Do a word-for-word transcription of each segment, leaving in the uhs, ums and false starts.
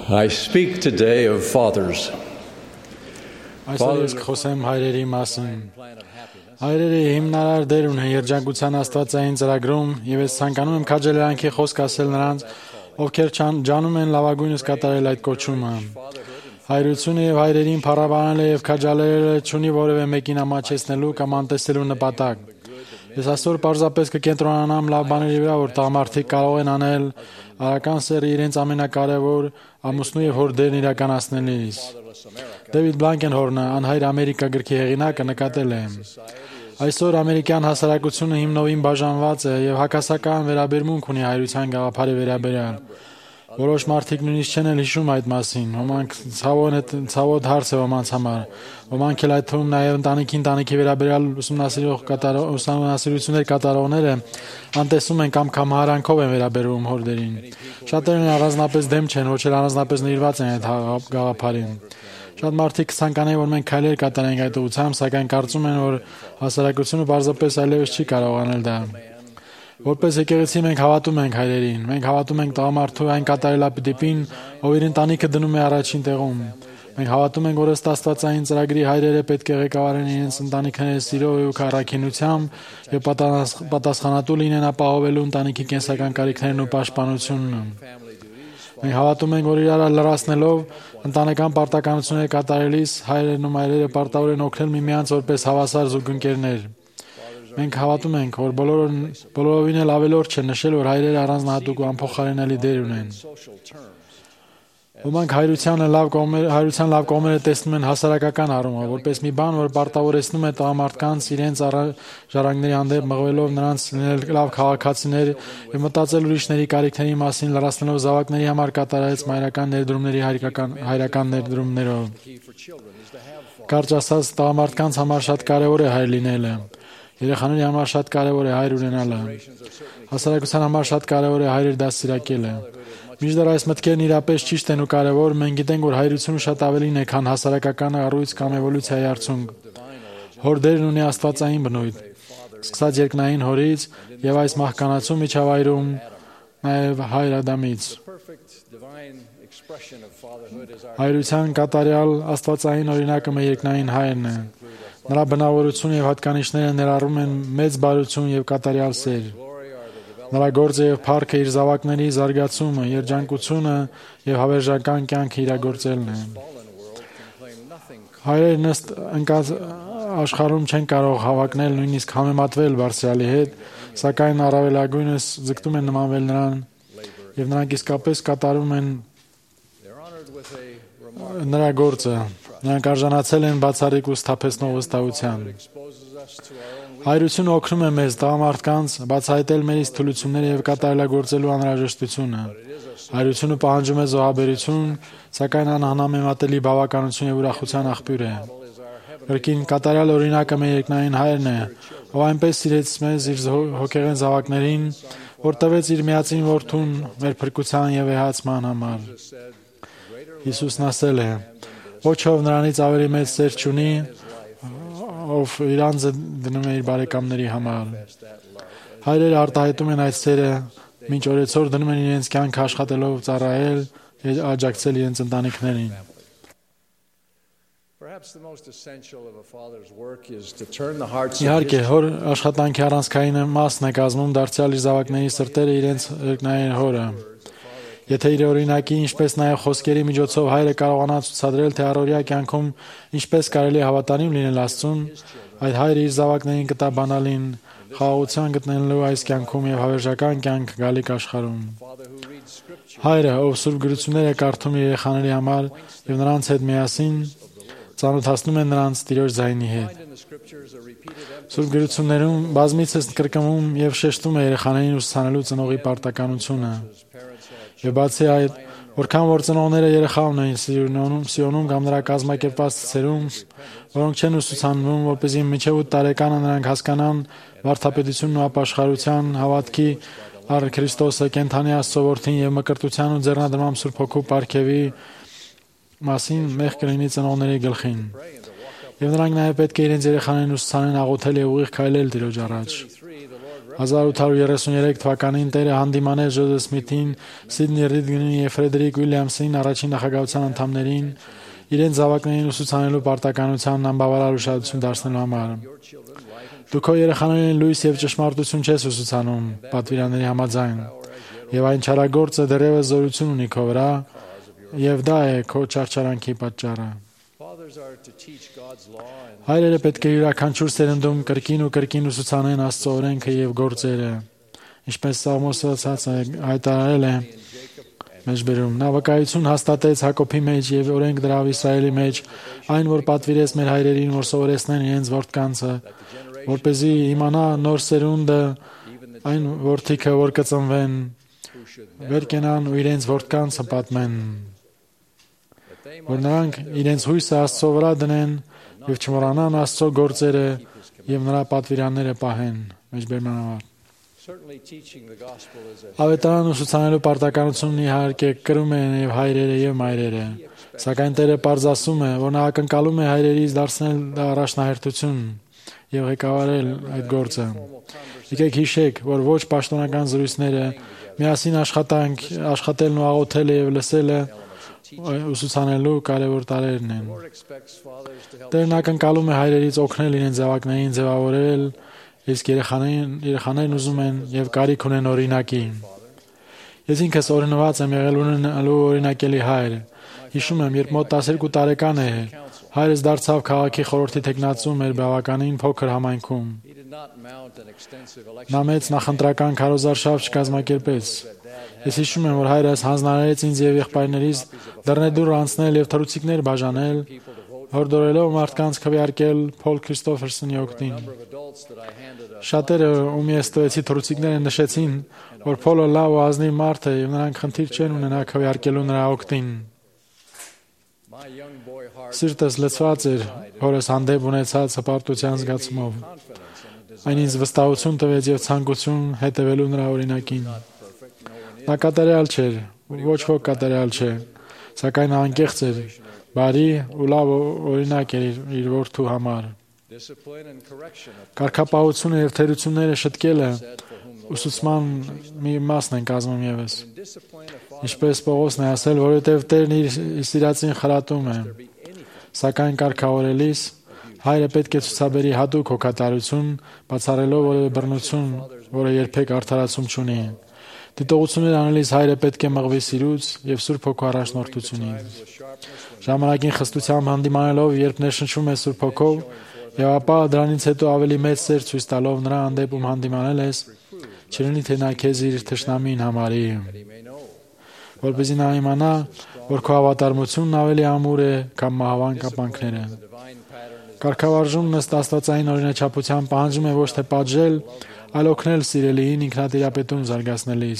I speak today of fathers. Այսօր ես կխոսեմ հայրերի մասին։ Հայրերը հիմնարար դեր ունեն երջանկության աստվածային ծրագրում, եւ ես ցանկանում եմ քաջալերանքի խոսք ասել նրանց, ովքեր ջանում են լավագույնս կատարել այդ կոչումը։ Հայրությունը եւ հայրերին փառաբանելը եւ քաջալերելը չունի որևէ մեկին ամաչեցնելու կամ անտեսելու նպատակ։ Ես այսօր պարզապես կկենտրոնանամ լավ բաների վրա, որ տղամարդիկ կարող են անել արական սերը իրենց ամենակարևոր ամուսնու եւ հոր դերն իրականացնելիս։ Դեվիդ Բլանկենհորնը անհայր Ամերիկա գրքի հեղինակը նկատել է. Այսօր ամերիկյան հասարակությունը հիմնովին բաժանված է եւ հակասական վերաբերմունք ունի հայրության գաղափարի վերաբերյալ։ Որոշ մարդիկ նույնիսկ չեն էլ հիշում այդ մասին։ Ոմանք ցավոտ հարց է ոմանց համար։ Ոմանք էլ այդ թվում նաև ընտանիքի ընտանիքի վերաբերյալ ուսումնասիրող ուսումնասիրություններ կատարողները անտեսում են կամ կամարանքով են վերաբերվում հորդերին։ Շատերն առանձնապես դեմ չեն, ոչ էլ առանձնապես նիրված են այդ գաղափարին։ Շատ մարդիկ կցանկանային, որ մենք քայլեր կատարենք այդ ուղղությամբ, սակայն կարծում են, որ հասարակությունը պարզապես այլևս չի կարող անել դա։ Որպես եկեղեցի մենք հավատում ենք հայրերին, մենք հավատում ենք տղամարդու այն կատարելապիտին, ով իր ընտանիքը դնում է առաջին տեղում։ Մենք հավատում ենք, որ ըստ աստվածային ծրագրի հայրերը պետք է ղեկավարեն իրենց ընտանիքները սիրով եւ առաքինությամբ եւ պատասխանատու լինեն ապահովելու ընտանիքի կենսական կարիքներն ու պաշտպանությունը։ Մենք հավատում ենք, որ իրար լրացնելով ընտանեկան պարտականությունները կատարելիս հայրերն ու մայրերը պարտավոր են օգնել միմյանց որպես հավասար զուգընկերներ։ Մենք հավատում ենք, որ բոլորովին էլ ավելորդ չէ նշել, որ հայրերը առանձնահատուկ ու անփոխարինելի դեր ունեն։ Ոմանք հայրությանը լավ կողմերը, հայրության լավ կողմերը տեսնում են հասարակական առումով, որպես մի բան, որ պարտավորեցնում է տղամարդկանց իրենց ժառանգների հանդեպ մղվելով նրանց լինել լավ քաղաքացիներ եւ մտածել ուրիշների կարիքների մասին, լրացնելով զավակների համար կատարած մայրական ներդրումների հայրական ներդրումներով։ Կարճ ասած, տղամարդկանց համար շատ կարեւոր է հայր լինելը։ Երեխաների համար շատ կարևոր է հայր ունենալը։ Հասարակության համար շատ կարևոր է հայրեր դաստիարակելը։ Մինչդեռ այս մտքերն իրապես ճիշտ են ու կարևոր, մենք գիտենք, որ հայրությունը շատ ավելին է, քան հասարակական առույց կամ էվոլյուցիայի արդյունք։ Հոր դերն ունի աստվածային բնույթ, սկսած երկնային հորից եւ այս մահկանացու միջավայրում նաեւ հայր Ադամից։ Հայրության կատարյալ աստվածային օրինակը մեր երկնային հայրն է։ Նրա բնավորությունը եւ հատկանիշները ներառում են մեծ բարություն եւ կատարյալ սեր։ Նրա գործը եւ փառքը իր զավակների զարգացումը, երջանկությունը եւ հավերժական կյանքը իրագործելն է։ Հայրերն ըստ ընկած աշխարհում չեն կարող հավակնել, նույնիսկ համեմատվել Բարձրյալի հետ, սակայն առավելագույնս ձգտում են նմանվել նրան եւ նրանք իսկապես կատարում են նրա գործը։ Նրանք արժանացել են բացառիկ ու սթափեցնող վստահության։ Հայրությունը օգնում է մեզ տղամարդկանց բացահայտել մերից թուլությունները եւ կատարելագործելու անհրաժեշտությունը։ Հայրությունը պահանջում է զոհաբերություն, սակայն անհնամեմատելի բավականություն եւ ուրախության աղբյուր է։ Կրկին կատարյալ օրինակը մեր երկնային հայրն է, ով այնպես սիրեց մեզ իր հոգեղեն զավակներին, որ տվեց իր միածին որդուն մեր փրկության եւ էհացման համար։ Հիսուսն ասել է. «Ոչ ով նրանից ավելի մեծ սեր չունի, ով իր անձը դնում է իր բարեկամների համար»։ Հայրերը արտահայտում են այդ սերը, մինչ օրեցօր դնում են իրենց կյանքը աշխատելով ծառայել եւ աջակցել իրենց ընտանիքներին։ Իհարկե, հոր աշխատանքի առանցքային մասն է կազմում դարձյալ իր զավակների սրտերը իրենց երկնային հորը։ Եթե իր օրինակի, ինչպես նաև խոսքերի միջոցով հայրը կարողանա ցուցադրել, թե առօրյա կյանքում ինչպես կարելի է հավատարիմ լինել Աստծուն, այդ հայրը իր զավակներին կտա բանալին խաղաղության գտնելու այս կյանքում եւ հավերժական կյանք գալիք աշխարհում։ Հայրը, ով Սուրբ գրությունները կարդում իր երեխաների համար եւ նրանց հետ միասին ծանոթացնում է նրանց Տիրոջ ձայնի հետ։ Սուրբ գրություններում բազմիցս կրկնվում եւ շեշտում է երեխաներին ուսուցանելու ծնողի պարտականությունը։ Եվ բացի այդ, որքան որ ծնողները երեխա ունեն սիրունում, սիոնում կամ նրա կազմակերպված ցերում, որոնք չեն ուսուցանվում, որպեսզի մինչև ութ տարեկանը նրանք հասկանան վարդապետությունն ու ապաշխարության, հավատքի առ Քրիստոսը, կենդանի Աստծո որդին եւ մկրտության ու ձեռնադրման Սուրբ Հոգու պարգևի մասին մեղ կլինի ծնողների գլխին։ Եվ նրանք նաև պետք է իրենց երեխաներին ուսուցանեն աղոթել եւ ուղիղ քայլել Տիրոջ առաջ։ հազար ութ հարյուր երեսուններեք թվականին Տերը հանդիմանեց Ջոզեֆ Սմիթին, Սիդնի Ռիդգնին եւ Ֆրեդերիկ Ուիլյամսին առաջին նախագահության անդամներին իրենց զավակներին ուսուցանելու պարտականությանն անբավարար ուշադրություն դարձնելու համար։ Դու քո երեխաներին լույս եւ ճշմարտություն չես ուսուցանում պատվիրանների համաձայն, եւ այն չարագործը դեռևս զորություն ունի քո վրա, եւ դա է քո չարչարանքի պատճառը։ Հայրերը պետք է յուրաքանչյուր սերնդում կրկին ու կրկին ուսուցանեն Աստծո օրենքը եւ գործերը, ինչպես Սաղմոսը հայտարարել է մեջբերում։ Նա վկայություն հաստատեց Հակոբի մեջ եւ օրենք դրավ Իսրայելի մեջ, այն որ պատվիրեց մեր հայրերին, որ սովորեցնեն իրենց որդկանցը, որպեսզի իմանա նոր սերունդը, այն որդիքը, որ կծնվեն, վեր կենան ու իրենց որդկանցը պատմեն, որ նրանք իրենց հույսը Աստծո վրա դնեն եւ չմոռանան Աստծո գործերը եւ նրա պատվիրանները պահեն։ Մեջբերման համար։ Ավետարան ուսուցանելու պարտականությունն իհարկե կրում են եւ հայրերը եւ մայրերը, սակայն Տերը պարզ ասում է, որ նա ակնկալում է հայրերից դարձնել դա առաջնահերթություն եւ ղեկավարել այդ գործը։ Եկեք հիշեք, որ ոչ պաշտոնական զրույցները, միասին աշխատանք, աշխատելն ու աղոթելը եւ լսելը ուսուցանելու կարևոր տարրերն են։ Տերն ակնկալում է հայրերից օգնել իրենց զավակներին ձևավորել, իսկ երեխաներին երեխաներն ուզում են եւ կարիք ունեն օրինակի։ Ես ինքս օրինված եմ եղել ունենալու օրինակելի հայր։ Հիշում եմ, երբ մոտ տասներկու տարեկան է, հայրս դարձավ քաղաքի խորհրդի թեկնածու մեր բավականին փոքր համայնքում։ Նա մեծ նախընտրական քարոզարշավ չկազմակերպեց։ Ես հիշում եմ, որ հայրս հանձնարարեց ինձ եւ եղբայրներիս դռնեդուռ անցնել եւ թռուցիկներ բաժանել, հորդորելով մարդկանց քվեարկել Փոլ Քրիստոֆերսոնի օգտին։ Շատերը, ում ես տվեցի թռուցիկները, նշեցին, որ Փոլը լավ ու ազնիվ մարդ է եւ նրանք խնդիր չեն ունենա քվեարկելու նրա օգտին։ Սիրտս լցված էր հորս հանդեպ ունեցած հպարտության զգացումով։ Այն ինձ վստահություն տվեց եւ ցանկություն հետևելու նրա օրինակին։ Նա կատարյալ չէր, ոչ ոք կատարյալ չէ, սակայն նա անկեղծ էր, բարի ու լավ օրինակ էր իր որդու համար։ Կարգապահությունը եւ թերությունները շտկելը ուսուցման մի մասն են կազմում եւս։ Ինչպես Պողոսն է ասել, որովհետեւ Տերն իր սիրածին խրատում է, սակայն կարգավորելիս հայրը պետք է ցուցաբերի հատուկ հոգատարություն, բացառելով որևէ բռնություն, որը երբեք արդարացում չունի։ Դիտողություններ անելիս հայրը պետք է մղվի սիրուց եւ Սուրբ Հոգու առաջնորդությունից։ Ժամանակին խստությամբ հանդիմանելով, երբ ներշնչում է Սուրբ Հոգով, եւ ապա դրանից հետո ավելի մեծ սեր ցույց տալով նրա հանդեպում հանդիմանել ես, չլինի թե նա քեզ իր թշնամին համարի, որպեսզի նա իմանա, որ քո հավատարմությունն ավելի ամուր է, քան մահվան կապանքները։ Կարգավարժումն ըստ աստվածային օրինաչափության պահանջում է ոչ թե պատժել, այլ օգնել սիրելիին ինքնատիրապետում զարգացնելիս։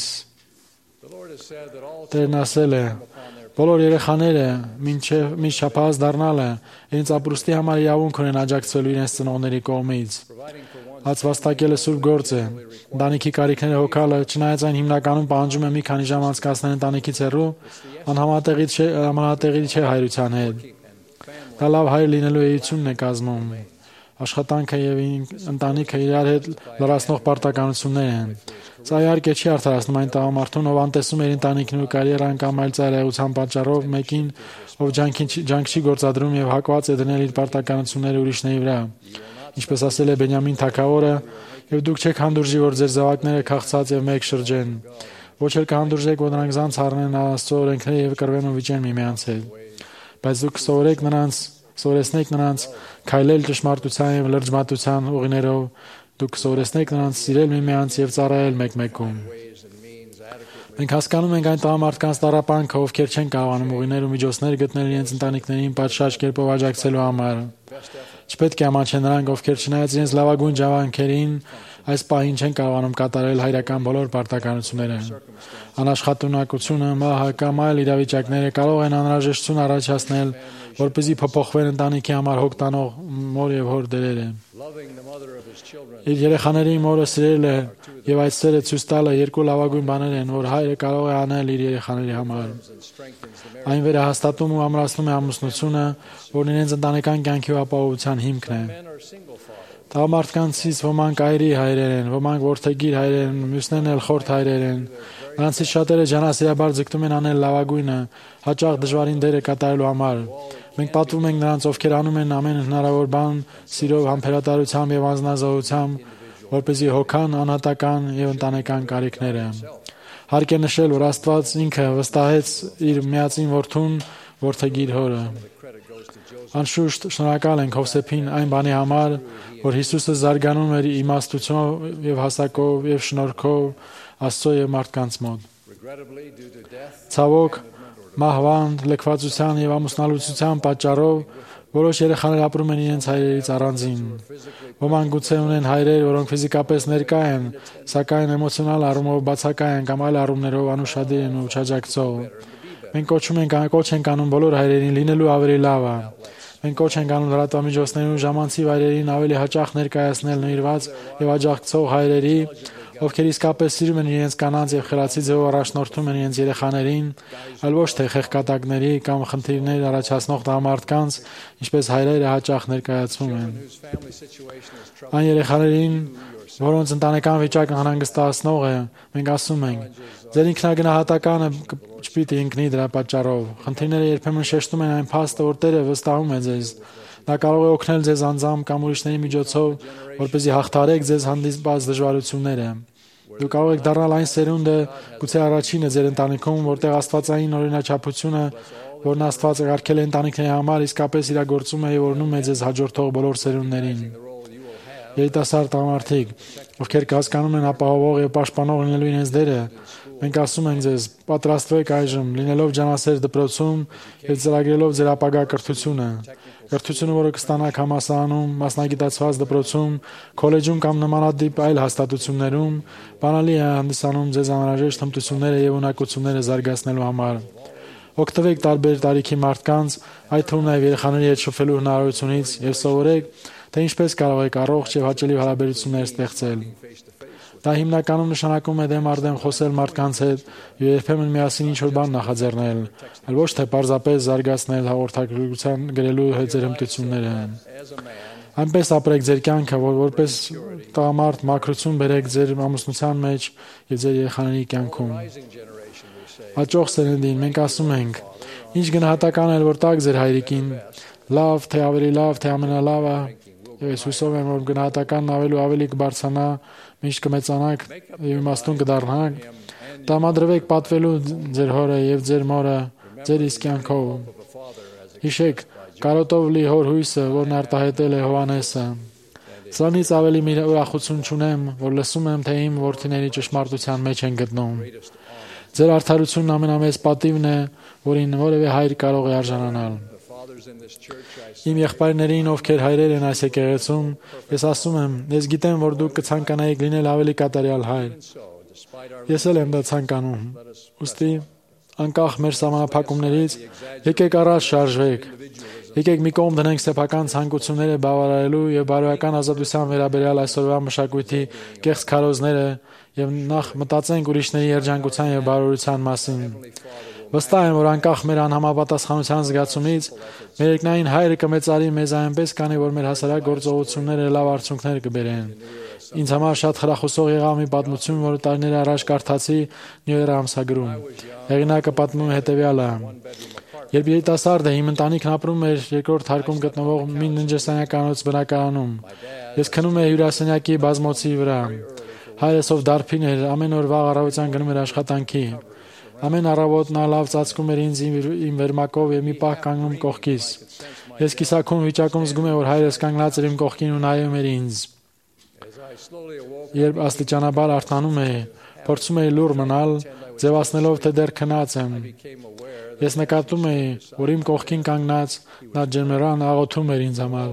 Տերն ասել է. բոլոր երեխաները մինչ չափահաս դառնալը իրենց ապրուստի համար իրավունք ունեն աջակցվելու իրենց ծնողների կողմից։ Հացվածտակելը սուրբ գործ է։ Ընտանիքի կարիքները հոգալը, չնայած այն հիմնականում պահանջում է մի քանի ժամ անցկացնել ընտանիքից հեռու, անհամատեղի չէ, անհամատեղի չէ հայրության հետ։ Դա լավ հայր լինելու էությունն է կազմում։ Աշխատանքը եւ ընտանիքը իրար հետ լրացնող պարտականություններ են։ Սա իհարկե չի արդարացնում այն տղամարդուն, ով անտեսում է իր ընտանիքն ու կարիերան կամ այլ ծայրահեղության պատճառով մեկին, ով ջանք չի գործադրում եւ հակված է դնել իր պարտականությունները ուրիշների վրա։ Ինչպես ասել է Բենյամին թագավորը, եւ դուք չեք հանդուրժի, որ ձեր զավակները քաղցած եւ մեկ շրջեն։ Ոչ էլ կհանդուրժեք, որ նրանք զանց առնեն Աստծո օրենքները եւ կռվեն ու վիճեն միմյանց հետ։ Բայց դուք սովորեք նրանց, սովորեցնեք նրանց քայլել ճշմարտության եւ լրջմատության ուղիներով, դուք սովորեցնեք նրանց սիրել միմյանց եւ ծառայել մեկմեկում։ Մենք հասկանում ենք այն տղամարդկանց տառապանքը, ովքեր չեն կարողանում ուղիներ ու միջոցներ գտնել իրենց ընտանիքներին պատշաճ կերպով աջակցելու համար։ Չպետք է ամանչեն նրանք, ովքեր չնայած իրենց լավագույն ջանքերին այս պահին չեն կարողանում կատարել հայրական բոլոր պարտականությունները։ Անաշխատունակությունը, մահը կամ այլ իրավիճակները կարող են անհրաժեշտություն առաջացնել, որպեսզի փոփոխվեն ընտանիքի համար հոգ տանող մոր եւ հոր դերերը։ Իր երեխաների մորը սիրելը եւ այդ սերը ցույց տալը երկու լավագույն բաներ են, որ հայրը կարող է անել իր երեխաների համար։ Այն վերահաստատում ու ամրացնում է ամուսնությունը, որն իրենց ընտանեկան կյանքի ու ապահովության հիմքն է։ Տղամարդկանցից ոմանք այրի հայրեր են, ոմանք որդեգիր հայրեր են, մյուսներն էլ խորթ հայրեր են։ Նրանցից շատերը ջանասիրաբար ձգտում են անել լավագույնը, հաճախ դժվարին դերը կատարելու համար։ Մենք պատվում ենք նրանց, ովքեր անում են ամեն հնարավոր բան սիրով, համբերատարությամբ եւ անznազողությամբ, որպեսզի հոգան անհատական եւ ընտանեկան կարիքները։ Հարկ է նշել, որ Աստված ինքը վստահեց իր միածին որդուն որդեգիր հորը։ Անշուշտ շնորհակալ ենք Հովսեփին այն բանի համար, որ Հիսուսը զարգանում էր իմաստությունով եւ հասակով եւ շնորհքով Աստծո եւ մարդկանց մոտ։ Ցավոք, մահվան, լքվածության եւ ամուսնալուծության պատճառով որոշ երեխաներ ապրում են իրենց հայրերից առանձին։ Ոմանք գուցե ունեն հայրեր, որոնք ֆիզիկապես ներկա են, սակայն էմոցիոնալ առումով բացակայ են կամ այլ առումներով անուշադիր են ու չաջակցող։ Մենք կոչում ենք կոչ ենք անում բոլոր հայրերին լինելու ավելի լավը։ Մենք կոչ ենք անում լրատվամիջոցներում ժամանցի հայրերին ավելի հաճախ ներկայացնել նվիրված եւ աջակցող հայրերի, ովքեր իսկապես սիրում են իրենց կանանց եւ խելացի ձևով առաջնորդում են իրենց երեխաներին, այլ ոչ թե խեղկատակների կամ խնդիրներ առաջացնող տղամարդկանց, ինչպես հայրերը հաճախ ներկայացվում են։ Այն երեխաներին, որոնց ընտանեկան վիճակը անհանգստացնող է, մենք ասում ենք. ձեր ինքնագնահատականը չպիտի ընկնի դրա պատճառով։ Խնդիրները երբեմն շեշտում են այն փաստը, որ Տերը վստահում է ձեզ։ Նա կարող է օգնել ձեզ անձամբ կամ ուրիշների միջոցով, որպեսզի հաղթարեք ձեզ հանդիպած դժվարությունները։ Դուք կարող եք դառնալ այն սերունդը, գուցե առաջինը ձեր ընտանիքում, որտեղ աստվածային օրինաչափությունը, որն Աստված արգել է ընտանիքների համար, իսկապես իրագործում է եւ օրհնում է ձեզ հաջորդող բոլոր սերունդներին։ Երիտասարդ տղամարդիկ, ովքեր կհասկանում են ապահովող եւ պաշտպանող լինելու իրենց դերը, մենք ասում ենք ձեզ, պատրաստվեք այժմ, լինելով ջանասեր դպրոցում եւ ծրագրելով ձեր ապագա կրթությունը։ Կրթությունը, որը կստանաք համալսարանում, մասնագիտացված դպրոցում, քոլեջում կամ նմանատիպ այլ հաստատություններում, բանալի է հանդիսանում ձեզ անհրաժեշտ հմտությունները եւ ունակությունները զարգացնելու համար։ Օգտվեք տարբեր տարիքի մարդկանց, այդ թվում նաեւ երեխաների հետ շփվելու հնարավորությունից եւ սովորեք, թե ինչպես կարող եք առողջ եւ հաճելի հարաբերություններ ստեղծել։ Դա հիմնականում նշանակում է դեմ առ դեմ խոսել մարդկանց հետ եւ երբեմն միասին ինչ-որ բան նախաձեռնել, այլ ոչ թե պարզապես զարգացնել հաղորդակցության գրելու հետ ձեր հմտությունները։ Այնպես ապրեք ձեր կյանքը, որ որպես տղամարդ մաքրություն բերեք ձեր ամուսնության մեջ եւ ձեր երեխաների կյանքում։ Հաջող սերնդին մենք ասում ենք. ինչ գնահատական է որ տակ ձեր հայրիկին, լավ, թե ավելի լավ, թե ամենալավը, եւ ես հուսով եմ, որ գնահատականն ավելի ավելի կբարձրանա, միշտ կմեծանաք եւ իմաստուն կդառնաք։ Տրամադրվեք պատվելու ձեր հորը եւ ձեր մորը ձեր իսկ կյանքով։ Հիշեք, կարոտով լի հոր հույսը, որն արտահայտել է Հովհաննեսը։ Սրանից ավելի մի ուրախություն չունեմ, որ լսում եմ, թե իմ որդիների ճշմարտության մեջ են գտնում։ Ձեր արդարությունն ամենամեծ պատիվն է, որին որևէ հայր կարող է արժանանալ։ Իմ եղբայրներին, ովքեր հայրեր են այս եկեղեցում, ես ասում եմ, ես գիտեմ, որ դուք կցանկանայիք լինել ավելի կատարյալ հայր։ Ես էլ եմ դա ցանկանում։ Ուստի, անկախ մեր սահմանափակումներից, եկեք առաջ շարժվեք։ Եկեք մի կողմ դնենք սեփական ցանկությունները բավարարելու եւ բարոյական ազատության վերաբերյալ այսօրվա մշակույթի կեղծ քարոզները եւ նախ մտածենք ուրիշների երջանկության եւ բարօրության մասին։ Վստահ եմ, որ անկախ մեր անհամապատասխանության զգացումից, մեր երկնային հայրը կմեծարի մեզ այնպես, քանի որ մեր հասարակ գործողությունները լավ արդյունքներ կբերեն։ Ինձ համար շատ խրախուսող եղավ մի պատմություն, որը տարիներ առաջ կարդացի New Era ամսագրում։ Հեղինակը պատմում է հետևյալը. Երբ երիտասարդը իմ ընտանիքն ապրում էր երկրորդ հարկում գտնվող մի ննջասենյականոց բնակարանում, ես քնում էի հյուրասենյակի բազմոցի վրա։ Հայրս, ով դարբին էր, ամեն օր վաղ առավոտյան գնում էր աշխատանքի։ Ամեն առավոտ նա լավ ծածկում էր ինձ իմ վերմակով եւ մի պահ կանգնում կողքիս։ Ես կիսաքուն վիճակում զգում եմ, որ հայրս կանգնած էր իմ կողքին ու նայում էր ինձ։ Երբ աստիճանաբար արթնանում էի, փորձում էի լուռ մնալ, ձևացնելով, թե դեռ քնած եմ։ Ես նկատում էի, որ իմ կողքին կանգնած նա ջերմերան աղոթում էր ինձ համար։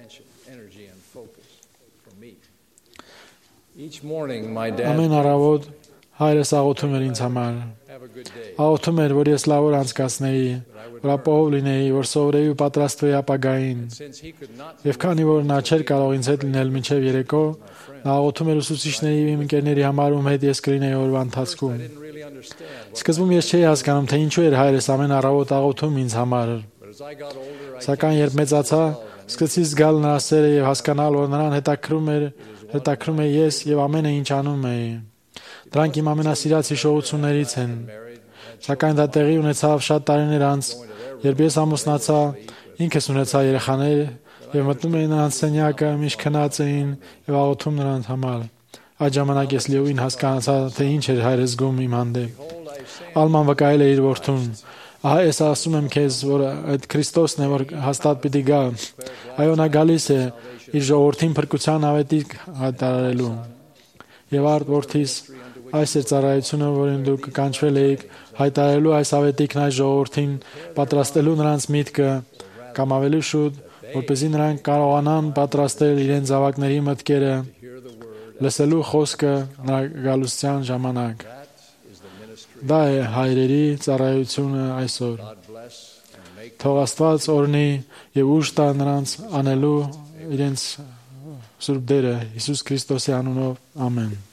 Ամեն առավոտ հայրս աղոթում էր ինձ համար։ Աղոթում էր, որ ես լավ օր անցկացնեի, որ ապահով լինեի, որ սովորեի ու պատրաստվեի ապագային։ Եվ քանի որ նա չէր կարող ինձ հետ լինել մինչև երեկո, նա աղոթում էր ուսուցիչների ու իմ ընկերների համար, ում հետ ես կլինեի օրվա ընթացքում։ Սկզբում ես չէի հասկանում, թե ինչու էր հայրս ամեն առավոտ աղոթում ինձ համար։ Սակայն երբ մեծացա, Սկսեցի զգալ նրա սերը եւ հասկանալ, որ նրան հետաքրում էր, հետաքրում է ես եւ ամենը ինչ անում էի։ Դրանք իմ ամենասիրած հիշողություններից են։ Սակայն դա տեղի ունեցավ շատ տարիներ անց, երբ ես ամուսնացա, ինքս ունեցա երեխաներ եւ մտնում էի նրանց սենյակը, միշտ քնած էին եւ աղոթում նրանց համար։ Այդ ժամանակ ես լիովին հասկացա, թե ինչ էր հայրը զգում իմ հանդեպ։ Ալման վկայել է իր որդուն. «Ահա ես ասում եմ քեզ, որ այդ Քրիստոսն է, որ հաստատ պիտի գա։ Այո, նա գալիս է իր ժողովրդին փրկության ավետիք հայտարարելու»։ Եվ արդ որդիս, այս է ծառայությունը, որին դուք կանչվել եք, հայտարարելու այս ավետիքն այս ժողովրդին, պատրաստելու նրանց միտքը, կամ ավելի շուտ, որպեսզի նրանք կարողանան պատրաստել իրենց զավակների մտքերը, լսելու խոսքը նրա գալուստյան ժամանակ։ Դա է հայրերի ծառայությունը այսօր։ Թող Աստված օրհնի եւ ուժ տա նրանց անելու իրենց սուրբ դերը Հիսուս Քրիստոսի անունով։ Ամեն։